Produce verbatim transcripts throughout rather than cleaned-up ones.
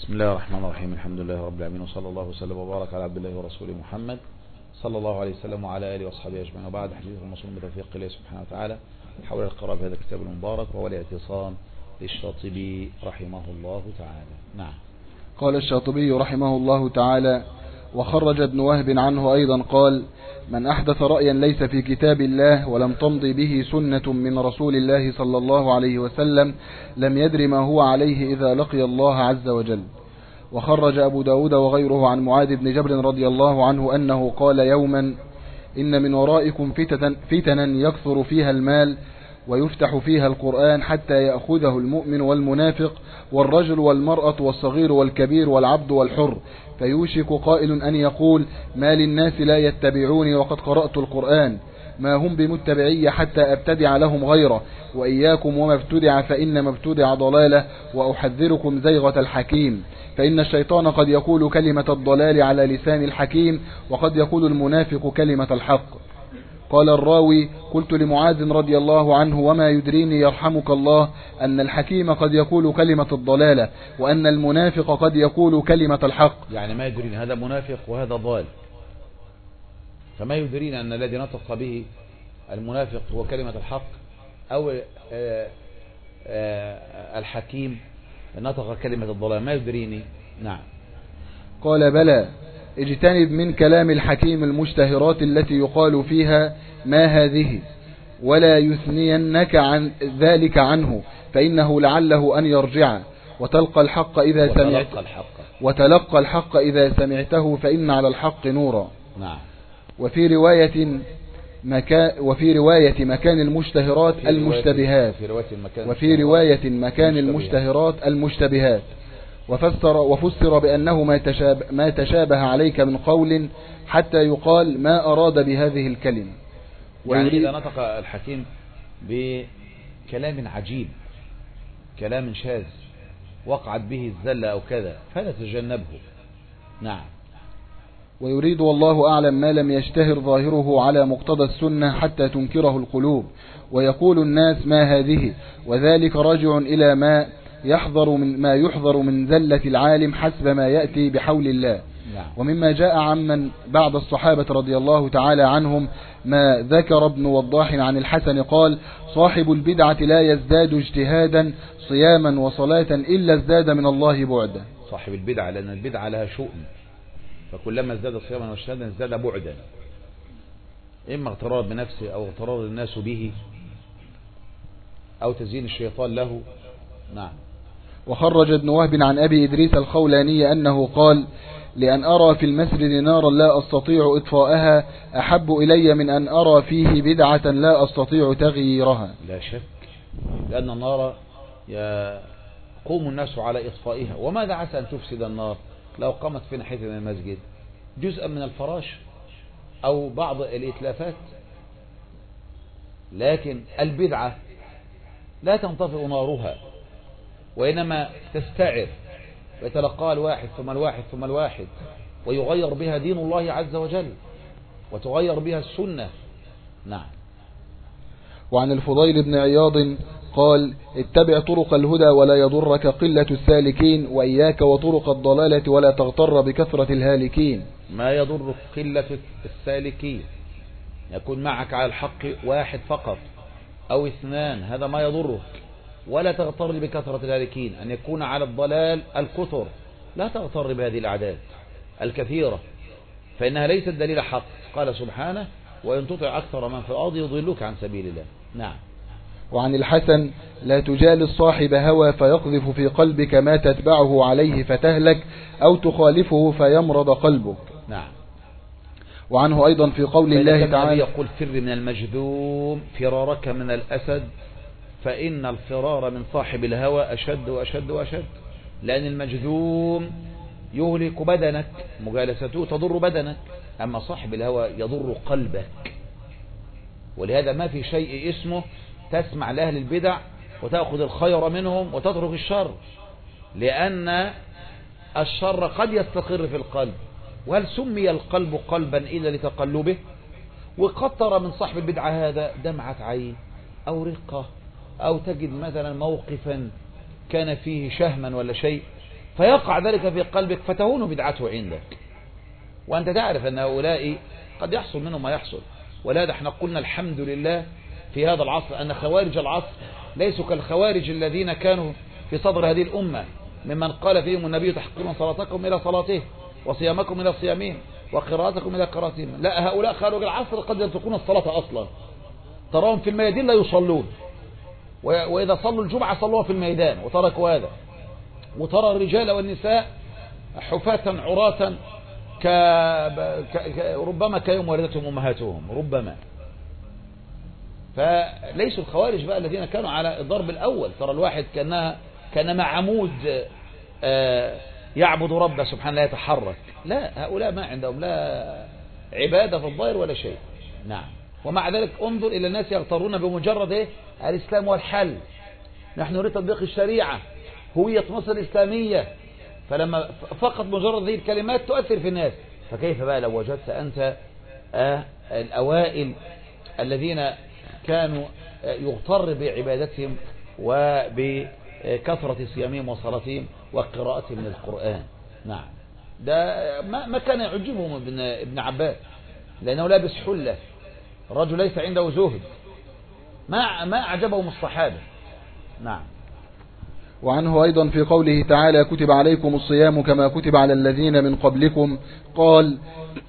بسم الله الرحمن الرحيم. الحمد لله رب العالمين، وصلى الله وسلم وبارك على عبد الله ورسوله محمد صلى الله عليه وسلم وعلى آله وأصحابه أجمعين، وبعد. حديث المصون بتوفيق الله سبحانه وتعالى حول القراءة بهذا الكتاب المبارك، وهو الاعتصام للشاطبي رحمه الله تعالى. نعم. قال الشاطبي رحمه الله تعالى: وخرج ابن وهب عنه أيضا قال: من أحدث رأيا ليس في كتاب الله ولم تمضي به سنة من رسول الله صلى الله عليه وسلم لم يدر ما هو عليه إذا لقي الله عز وجل. وخرج أبو داود وغيره عن معاذ بن جبل رضي الله عنه أنه قال يوما: إن من ورائكم فتنا يكثر فيها المال ويفتح فيها القرآن حتى يأخذه المؤمن والمنافق والرجل والمرأة والصغير والكبير والعبد والحر، فيوشك قائل أن يقول: ما للناس لا يتبعوني وقد قرأت القرآن، ما هم بمتبعي حتى أبتدع لهم غيره، وإياكم وما ابتدع فإنما ابتدع ضلالة، وأحذركم زيغة الحكيم، فإن الشيطان قد يقول كلمة الضلال على لسان الحكيم، وقد يقول المنافق كلمة الحق. قال الراوي: قلت لمعاذ رضي الله عنه: وما يدريني يرحمك الله أن الحكيم قد يقول كلمة الضلالة، وأن المنافق قد يقول كلمة الحق. يعني ما يدريني هذا منافق وهذا ضال، فما يدريني أن الذي نطق به المنافق هو كلمة الحق، أو آآ آآ الحكيم نطق كلمة الضلال، ما يدريني. نعم. قال: بلى، اجتنب من كلام الحكيم المشتهرات التي يقال فيها ما هذه، ولا يثنينك عن ذلك عنه، فإنه لعله أن يرجع، وتلقى الحق إذا سمعت وتلقى الحق إذا سمعته، فإن على الحق نورا. نعم. وفي رواية مكان وفي رواية مكان المشتهرات المشتبهات وفي رواية مكان المشتهرات المشتبهات وفسر وفسر بأنه ما تشابه, ما تشابه عليك من قول حتى يقال ما أراد بهذه الكلمة. يعني إذا نطق الحكيم بكلام عجيب، كلام شاذ وقعت به الزلة أو كذا، فلا تجنبه. نعم. ويريد والله أعلم ما لم يشتهر ظاهره على مقتضى السنة حتى تنكره القلوب، ويقول الناس ما هذه، وذلك راجع إلى ما يحذر من ما يحذر من زلة العالم حسب ما يأتي بحول الله. نعم. ومما جاء عمن بعد الصحابة رضي الله تعالى عنهم ما ذكر ابن وضاح عن الحسن قال: صاحب البدعة لا يزداد اجتهادا صياما وصلاة إلا ازداد من الله بعدا. صاحب البدعة، لأن البدعة لها شؤم، فكلما ازداد صياما واجتهادا ازداد بعدا، إما اغترار بنفسه أو اغترار الناس به أو تزيين الشيطان له. نعم. وخرج ابن وهب عن أبي إدريس الخولاني أنه قال: لأن أرى في المسجد نارا لا أستطيع إطفاءها أحب إلي من أن أرى فيه بدعة لا أستطيع تغييرها. لا شك، لأن النار يقوم الناس على إطفائها، وماذا عسى أن تفسد النار لو قامت في ناحية من المسجد جزءا من الفراش أو بعض الإتلافات، لكن البدعة لا تنطفئ نارها، وإنما تستعر ويتلقاها الواحد ثم الواحد ثم الواحد، ويغير بها دين الله عز وجل، وتغير بها السنة. نعم. وعن الفضيل بن عياض قال: اتبع طرق الهدى ولا يضرك قلة السالكين، وإياك وطرق الضلالة ولا تغتر بكثرة الهالكين. ما يضرك قلة السالكين، يكون معك على الحق واحد فقط أو اثنان، هذا ما يضرك، ولا تغتر بكثرة الهالكين، أن يكون على الضلال الكثر، لا تغتر بهذه الأعداد الكثيرة، فإنها ليست دليل حق. قال سبحانه: وإن تطع أكثر من في الأرض يضلوك عن سبيل الله. نعم. وعن الحسن: لا تجالس صاحب هوى فيقذف في قلبك ما تتبعه عليه فتهلك، أو تخالفه فيمرض قلبك. نعم. وعنه أيضا في قول الله تعالى: يقول: فر من المجذوم فرارك من الأسد، فإن الفرار من صاحب الهوى أشد وأشد وأشد، لأن المجذوم يهلك بدنك، مجالسته تضر بدنك، أما صاحب الهوى يضر قلبك. ولهذا ما في شيء اسمه تسمع لأهل البدع وتأخذ الخير منهم وتترك الشر، لأن الشر قد يستقر في القلب، وهل سمي القلب قلبا إلا لتقلبه؟ وقد ترى من صاحب البدعة هذا دمعة عين أو رقة، أو تجد مثلا موقفا كان فيه شهما ولا شيء، فيقع ذلك في قلبك فتهون بدعته عندك، وأنت تعرف أن هؤلاء قد يحصل منهم ما يحصل. ولهذا احنا قلنا الحمد لله في هذا العصر أن خوارج العصر ليسوا كالخوارج الذين كانوا في صدر هذه الأمة ممن قال فيهم النبي تحقرون صلاتكم إلى صلاته وصيامكم إلى صيامهم وقراءتكم إلى قراءتهم. لا، هؤلاء خارج العصر قد يتركون الصلاة أصلا، تراهم في الميادين لا يصلون، وإذا صلوا الجمعة صلوها في الميدان وتركوا هذا. وترى الرجال والنساء حفاة عراة ك... ك... ربما كيوم ولدتهم أمهاتهم ربما. فليسوا الخوارج بقى الذين كانوا على الضرب الأول. ترى الواحد كأنها كان مع عمود يعبد ربه سبحانه لا يتحرك. لا، هؤلاء ما عندهم لا عبادة في الظاهر ولا شيء. نعم. ومع ذلك انظر إلى الناس يغترون بمجرد إيه؟ الإسلام والحل، نحن نريد تطبيق الشريعة، هوية مصر الإسلامية، فلما فقط مجرد هذه الكلمات تؤثر في الناس. فكيف بقى لو وجدت أنت آه الأوائل الذين كانوا يغتر بعبادتهم وبكثرة صيامهم وصلاتهم وقراءتهم من القرآن. نعم. ده ما ما كان يعجبهم ابن ابن عباس لأنه لابس حلة، الرجل ليس عنده زهد، ما ما أعجبهم الصحابة. نعم. وعنه أيضا في قوله تعالى كتب عليكم الصيام كما كتب على الذين من قبلكم قال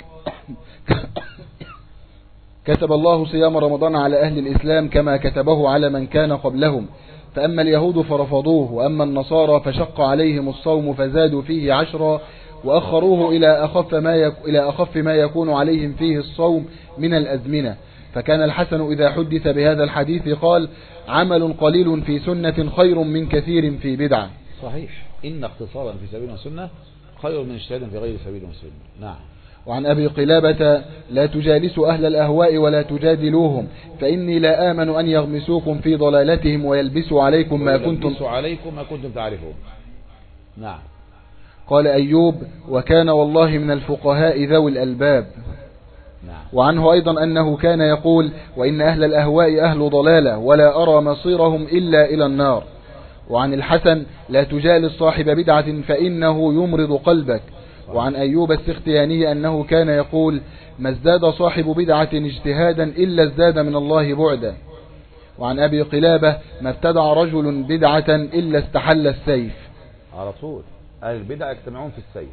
كتب الله صيام رمضان على أهل الإسلام كما كتبه على من كان قبلهم، فأما اليهود فرفضوه، وأما النصارى فشق عليهم الصوم فزادوا فيه عشرا وأخروه إلى أخف ما يك... إلى أخف ما يكون عليهم فيه الصوم من الأزمنة. فكان الحسن إذا حدث بهذا الحديث قال عمل قليل في سنة خير من كثير في بدعة. صحيح، إن اقتصارا في سبيل وسنة خير من اجتهاد في غير سبيل وسنة. نعم. وعن أبي قلابة لا تجالسوا أهل الأهواء ولا تجادلوهم فإني لا آمن أن يغمسوكم في ضلالتهم ويلبسوا عليكم ما كنتم عليكم ما كنتم تعرفون. نعم. قال أيوب وكان والله من الفقهاء ذوي الألباب. نعم. وعنه أيضا أنه كان يقول وإن أهل الأهواء أهل ضلالة ولا أرى مصيرهم إلا إلى النار. وعن الحسن لا تجالس صاحب بدعة فإنه يمرض قلبك. وعن أيوب السختياني أنه كان يقول ما ازداد صاحب بدعة اجتهادا إلا ازداد من الله بعدا. وعن أبي قلابة ما ابتدع رجل بدعة إلا استحل السيف. على طول أهل البدع يجتمعون في السيف.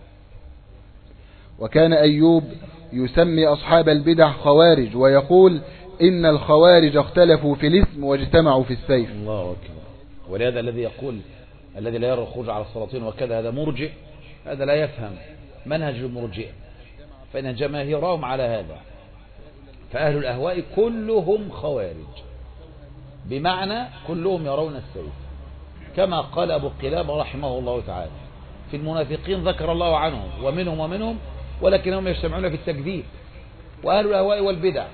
وكان أيوب يسمي أصحاب البدع خوارج ويقول إن الخوارج اختلفوا في الاسم واجتمعوا في السيف. الله أكبر. ولهذا الذي يقول الذي لا يرى الخروج على السلاطين وكذا هذا مرجئ، هذا لا يفهم منهج المرجئة، فإن جماهيرهم على هذا. فأهل الأهواء كلهم خوارج، بمعنى كلهم يرون السيف، كما قال أبو قلابة رحمه الله تعالى في المنافقين ذكر الله عنهم ومنهم ومنهم ولكنهم يجتمعون في التكذيب. وأهل الأهواء والبدع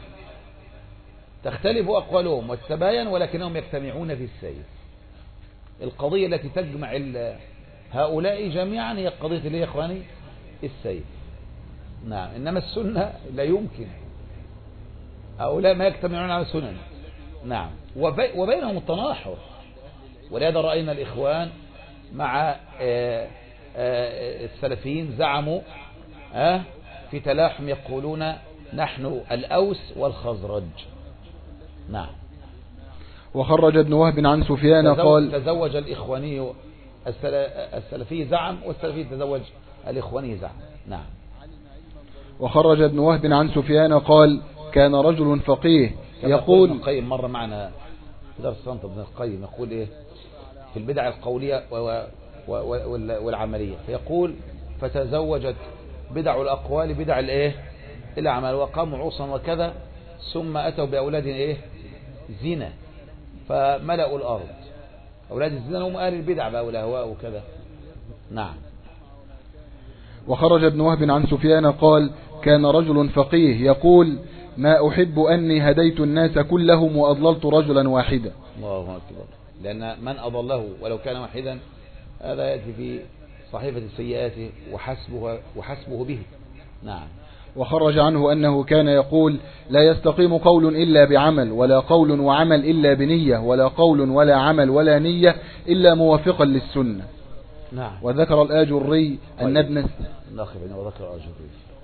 تختلف أقوالهم وتتباين ولكنهم يجتمعون في السيف. القضية التي تجمع هؤلاء جميعا هي قضية اللي يا إخواني السيف. نعم. إنما السنة لا يمكن، هؤلاء ما يجتمعون على السنن. نعم. وبينهم التناحر. ولهذا رأينا الإخوان مع السلفيين زعموا في تلاحم يقولون نحن الأوس والخزرج. نعم. وخرج ابن وهب عن سفيان قال تزوج الإخواني السلفي زعم والسلفي تزوج الإخواني زعم. نعم. وخرج ابن وهب عن سفيان قال كان رجل فقيه يقول ابن القيم مر معنا في درس صنط ابن القيم يقول إيه في البدع القولية والعملية، فيقول فتزوجت بدع الأقوال بدع الإيه الأعمال وقاموا عوصا وكذا ثم أتوا بأولاد إيه زنا فملأوا الأرض. أولاد الزنا هم أهل البدع بقى والأهواء وكذا. نعم. وخرج ابن وهب عن سفيان قال كان رجل فقيه يقول ما أحب أني هديت الناس كلهم وأضللت رجلا واحدا. الله أكبر. لأن من أضله ولو كان واحدا هذا يأتي في صحيفة السيئات وحسبه, وحسبه به. نعم. وخرج عنه أنه كان يقول لا يستقيم قول إلا بعمل ولا قول وعمل إلا بنية ولا قول ولا عمل ولا نية إلا موافقا للسنة. نعم. وذكر الآجري أن ابن ناخذ وذكر الآجري